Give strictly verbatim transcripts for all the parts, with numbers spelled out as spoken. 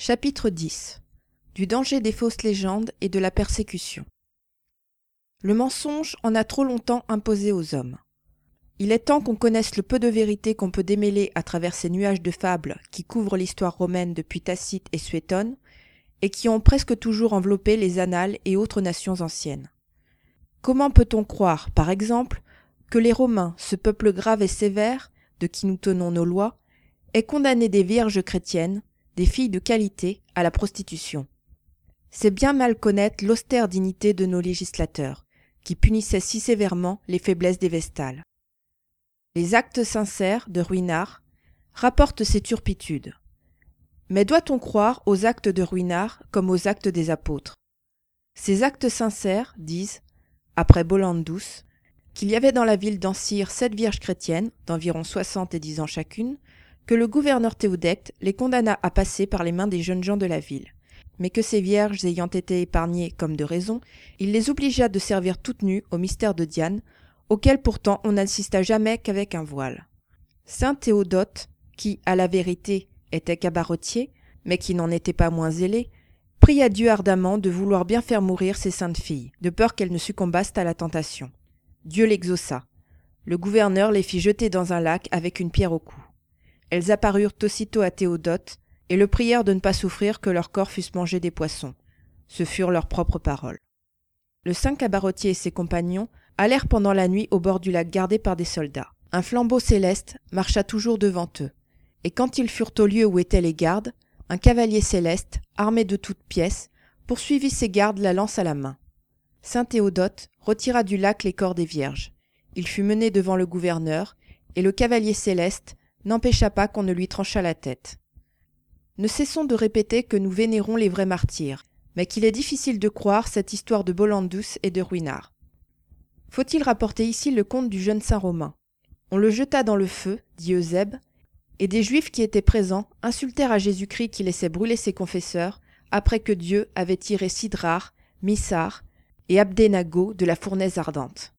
Chapitre dix. Du danger des fausses légendes et de la persécution. Le mensonge en a trop longtemps imposé aux hommes. Il est temps qu'on connaisse le peu de vérité qu'on peut démêler à travers ces nuages de fables qui couvrent l'histoire romaine depuis Tacite et Suétone et qui ont presque toujours enveloppé les annales et autres nations anciennes. Comment peut-on croire, par exemple, que les Romains, ce peuple grave et sévère, de qui nous tenons nos lois, aient condamné des vierges chrétiennes, des filles de qualité, à la prostitution? C'est bien mal connaître l'austère dignité de nos législateurs, qui punissaient si sévèrement les faiblesses des Vestales. Les actes sincères de Ruinart rapportent ces turpitudes. Mais doit-on croire aux actes de Ruinart comme aux actes des apôtres? Ces actes sincères disent, après Bollandus, qu'il y avait dans la ville d'Ancyre sept vierges chrétiennes, d'environ soixante et dix ans chacune, que le gouverneur Théodecte les condamna à passer par les mains des jeunes gens de la ville, mais que ces vierges ayant été épargnées comme de raison, il les obligea de servir toutes nues au mystère de Diane, auquel pourtant on n'assista jamais qu'avec un voile. Saint Théodote, qui, à la vérité, était cabaretier, mais qui n'en était pas moins zélé, pria Dieu ardemment de vouloir bien faire mourir ces saintes filles, de peur qu'elles ne succombasent à la tentation. Dieu l'exauça. Le gouverneur les fit jeter dans un lac avec une pierre au cou. Elles apparurent aussitôt à Théodote et le prièrent de ne pas souffrir que leurs corps fussent mangés des poissons. Ce furent leurs propres paroles. Le saint cabaretier et ses compagnons allèrent pendant la nuit au bord du lac gardé par des soldats. Un flambeau céleste marcha toujours devant eux, et quand ils furent au lieu où étaient les gardes, un cavalier céleste, armé de toutes pièces, poursuivit ses gardes la lance à la main. Saint Théodote retira du lac les corps des vierges. Il fut mené devant le gouverneur, et le cavalier céleste n'empêcha pas qu'on ne lui tranchât la tête. Ne cessons de répéter que nous vénérons les vrais martyrs, mais qu'il est difficile de croire cette histoire de Bollandus et de Ruinart. Faut-il rapporter ici le conte du jeune saint Romain? On le jeta dans le feu, dit Eusèbe, et des Juifs qui étaient présents insultèrent à Jésus-Christ qui laissait brûler ses confesseurs après que Dieu avait tiré Sidrar, Missar et Abdenago de la fournaise ardente.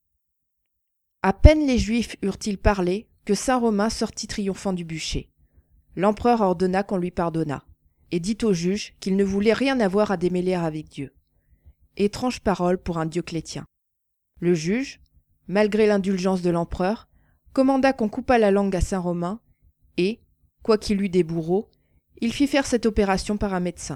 À peine les Juifs eurent-ils parlé que saint Romain sortit triomphant du bûcher. L'empereur ordonna qu'on lui pardonnât, et dit au juge qu'il ne voulait rien avoir à démêler avec Dieu. Étrange parole pour un Dieu chrétien. Le juge, malgré l'indulgence de l'empereur, commanda qu'on coupât la langue à saint Romain, et, quoiqu'il eût des bourreaux, il fit faire cette opération par un médecin.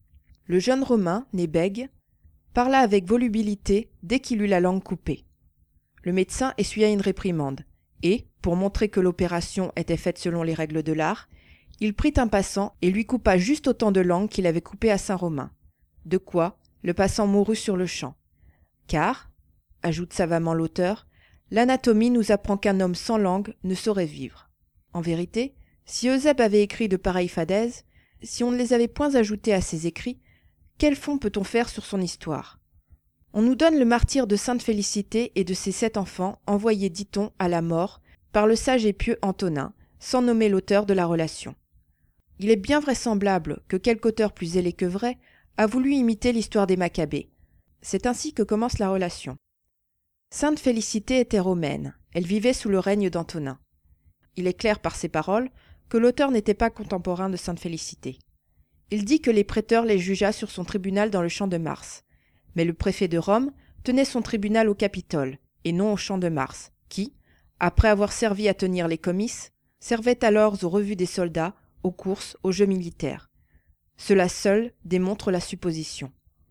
Le jeune Romain, né bègue, parla avec volubilité dès qu'il eut la langue coupée. Le médecin essuya une réprimande, et, pour montrer que l'opération était faite selon les règles de l'art, il prit un passant et lui coupa juste autant de langue qu'il avait coupé à saint Romain, de quoi le passant mourut sur le champ. Car, ajoute savamment l'auteur, l'anatomie nous apprend qu'un homme sans langue ne saurait vivre. En vérité, si Eusèbe avait écrit de pareilles fadaises, si on ne les avait point ajoutées à ses écrits, quel fond peut-on faire sur son histoire? On nous donne le martyre de sainte Félicité et de ses sept enfants, envoyés, dit-on, à la mort, par le sage et pieux Antonin, sans nommer l'auteur de la relation. Il est bien vraisemblable que quelque auteur plus zélé que vrai a voulu imiter l'histoire des Maccabées. C'est ainsi que commence la relation. Sainte Félicité était romaine, elle vivait sous le règne d'Antonin. Il est clair par ses paroles que l'auteur n'était pas contemporain de sainte Félicité. Il dit que les prêteurs les jugea sur son tribunal dans le champ de Mars. Mais le préfet de Rome tenait son tribunal au Capitole, et non au champ de Mars, qui, après avoir servi à tenir les comices, servait alors aux revues des soldats, aux courses, aux jeux militaires. Cela seul démontre la supposition.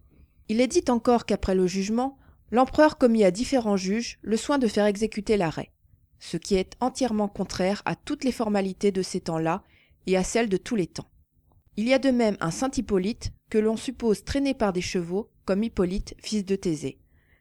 Il est dit encore qu'après le jugement, l'empereur commit à différents juges le soin de faire exécuter l'arrêt, ce qui est entièrement contraire à toutes les formalités de ces temps-là et à celles de tous les temps. Il y a de même un saint Hippolyte que l'on suppose traîné par des chevaux, comme Hippolyte, fils de Thésée.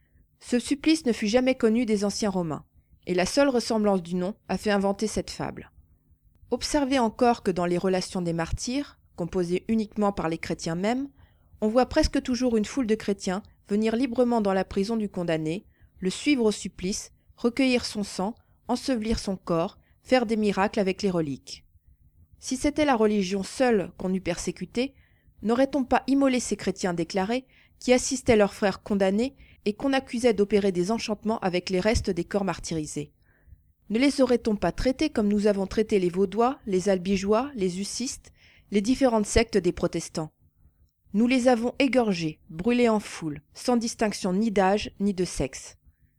Ce supplice ne fut jamais connu des anciens Romains, et la seule ressemblance du nom a fait inventer cette fable. Observez encore que dans les relations des martyrs, composées uniquement par les chrétiens mêmes, on voit presque toujours une foule de chrétiens venir librement dans la prison du condamné, le suivre au supplice, recueillir son sang, ensevelir son corps, faire des miracles avec les reliques. Si c'était la religion seule qu'on eût persécutée, n'aurait-on pas immolé ces chrétiens déclarés qui assistaient leurs frères condamnés et qu'on accusait d'opérer des enchantements avec les restes des corps martyrisés? Ne les aurait-on pas traités comme nous avons traité les Vaudois, les Albigeois, les Ussistes, les différentes sectes des protestants. Nous les avons égorgés, brûlés en foule, sans distinction ni d'âge ni de sexe.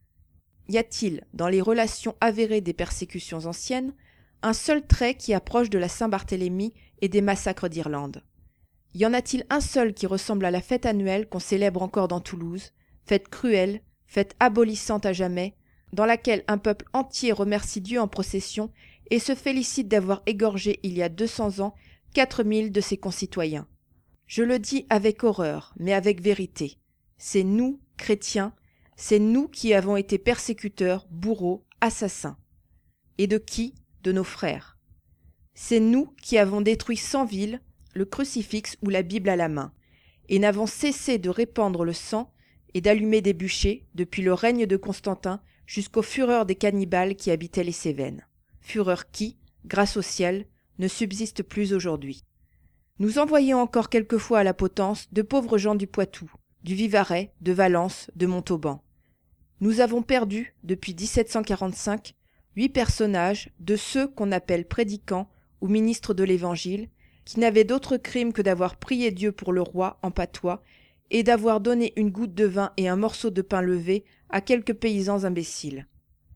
Y a-t-il, dans les relations avérées des persécutions anciennes, un seul trait qui approche de la Saint-Barthélemy et des massacres d'Irlande? Y en a-t-il un seul qui ressemble à la fête annuelle qu'on célèbre encore dans Toulouse, fête cruelle, fête abolissante à jamais, dans laquelle un peuple entier remercie Dieu en procession et se félicite d'avoir égorgé il y a deux cents ans quatre mille de ses concitoyens? Je le dis avec horreur, mais avec vérité. C'est nous, chrétiens, c'est nous qui avons été persécuteurs, bourreaux, assassins. Et de qui? De nos frères. C'est nous qui avons détruit cent villes, le crucifix ou la Bible à la main, et n'avons cessé de répandre le sang et d'allumer des bûchers depuis le règne de Constantin jusqu'aux fureurs des cannibales qui habitaient les Cévennes. Fureur qui, grâce au ciel, ne subsiste plus aujourd'hui. Nous envoyons encore quelquefois à la potence de pauvres gens du Poitou, du Vivarais, de Valence, de Montauban. Nous avons perdu, depuis dix-sept cent quarante-cinq, huit personnages de ceux qu'on appelle prédicants ou ministres de l'Évangile, qui n'avaient d'autre crime que d'avoir prié Dieu pour le roi en patois et d'avoir donné une goutte de vin et un morceau de pain levé à quelques paysans imbéciles.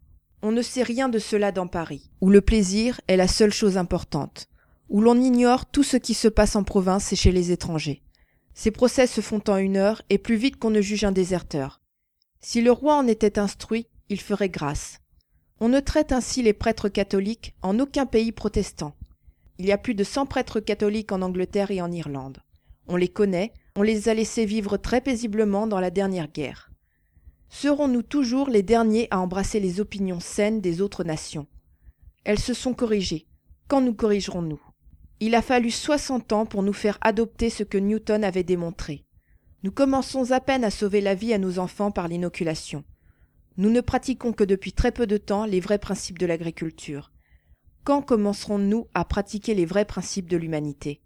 On ne sait rien de cela dans Paris, où le plaisir est la seule chose importante, où l'on ignore tout ce qui se passe en province et chez les étrangers. Ces procès se font en une heure et plus vite qu'on ne juge un déserteur. Si le roi en était instruit, il ferait grâce. On ne traite ainsi les prêtres catholiques en aucun pays protestant. Il y a plus de cent prêtres catholiques en Angleterre et en Irlande. On les connaît, on les a laissés vivre très paisiblement dans la dernière guerre. Serons-nous toujours les derniers à embrasser les opinions saines des autres nations? Elles se sont corrigées. Quand nous corrigerons-nous? Il a fallu soixante ans pour nous faire adopter ce que Newton avait démontré. Nous commençons à peine à sauver la vie à nos enfants par l'inoculation. Nous ne pratiquons que depuis très peu de temps les vrais principes de l'agriculture. Quand commencerons-nous à pratiquer les vrais principes de l'humanité?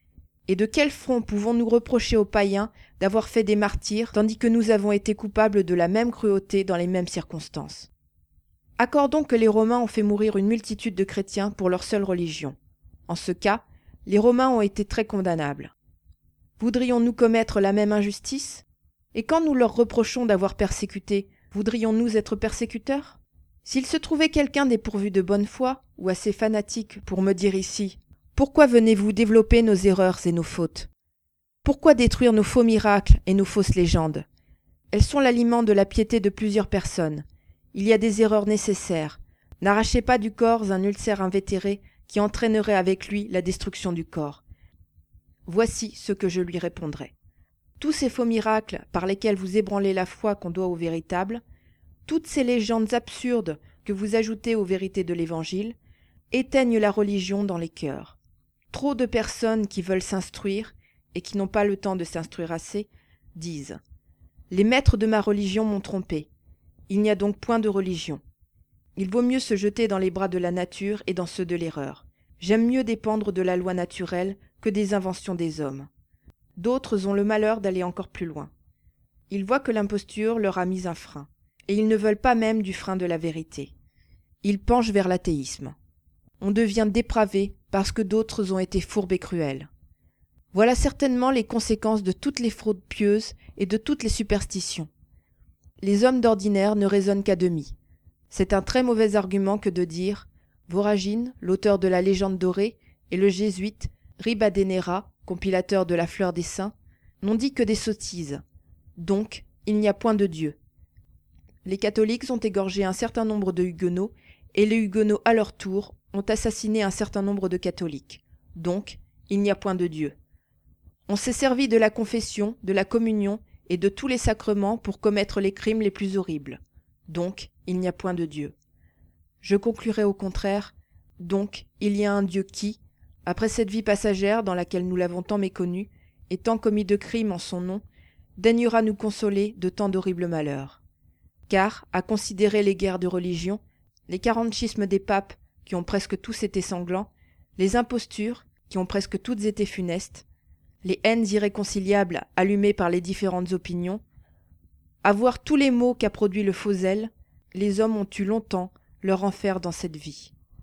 Et de quel front pouvons-nous reprocher aux païens d'avoir fait des martyrs tandis que nous avons été coupables de la même cruauté dans les mêmes circonstances? Accordons que les Romains ont fait mourir une multitude de chrétiens pour leur seule religion. En ce cas, les Romains ont été très condamnables. Voudrions-nous commettre la même injustice? Et quand nous leur reprochons d'avoir persécuté, voudrions-nous être persécuteurs? S'il se trouvait quelqu'un dépourvu de bonne foi, ou assez fanatique pour me dire ici « Pourquoi venez-vous développer nos erreurs et nos fautes? Pourquoi détruire nos faux miracles et nos fausses légendes? Elles sont l'aliment de la piété de plusieurs personnes. Il y a des erreurs nécessaires. N'arrachez pas du corps un ulcère invétéré qui entraînerait avec lui la destruction du corps. » Voici ce que je lui répondrai. Tous ces faux miracles par lesquels vous ébranlez la foi qu'on doit au véritable, toutes ces légendes absurdes que vous ajoutez aux vérités de l'Évangile, éteignent la religion dans les cœurs. Trop de personnes qui veulent s'instruire, et qui n'ont pas le temps de s'instruire assez, disent « Les maîtres de ma religion m'ont trompé. Il n'y a donc point de religion. Il vaut mieux se jeter dans les bras de la nature et dans ceux de l'erreur. J'aime mieux dépendre de la loi naturelle que des inventions des hommes. » D'autres ont le malheur d'aller encore plus loin. Ils voient que l'imposture leur a mis un frein, et ils ne veulent pas même du frein de la vérité. Ils penchent vers l'athéisme. On devient dépravé parce que d'autres ont été fourbes et cruels. Voilà certainement les conséquences de toutes les fraudes pieuses et de toutes les superstitions. Les hommes d'ordinaire ne raisonnent qu'à demi. C'est un très mauvais argument que de dire « Voragine, l'auteur de la légende dorée, et le jésuite Ribadenera, compilateur de la fleur des saints, n'ont dit que des sottises. Donc, il n'y a point de Dieu. » Les catholiques ont égorgé un certain nombre de huguenots, et les huguenots, à leur tour, ont assassiné un certain nombre de catholiques. Donc, il n'y a point de Dieu. On s'est servi de la confession, de la communion et de tous les sacrements pour commettre les crimes les plus horribles. Donc, il n'y a point de Dieu. Je conclurai au contraire, donc, il y a un Dieu qui, après cette vie passagère dans laquelle nous l'avons tant méconnu, et tant commis de crimes en son nom, daignera nous consoler de tant d'horribles malheurs. Car, à considérer les guerres de religion, les quarante schismes des papes, qui ont presque tous été sanglants, les impostures, qui ont presque toutes été funestes, les haines irréconciliables allumées par les différentes opinions, à voir tous les maux qu'a produits le faux zèle, les hommes ont eu longtemps leur enfer dans cette vie.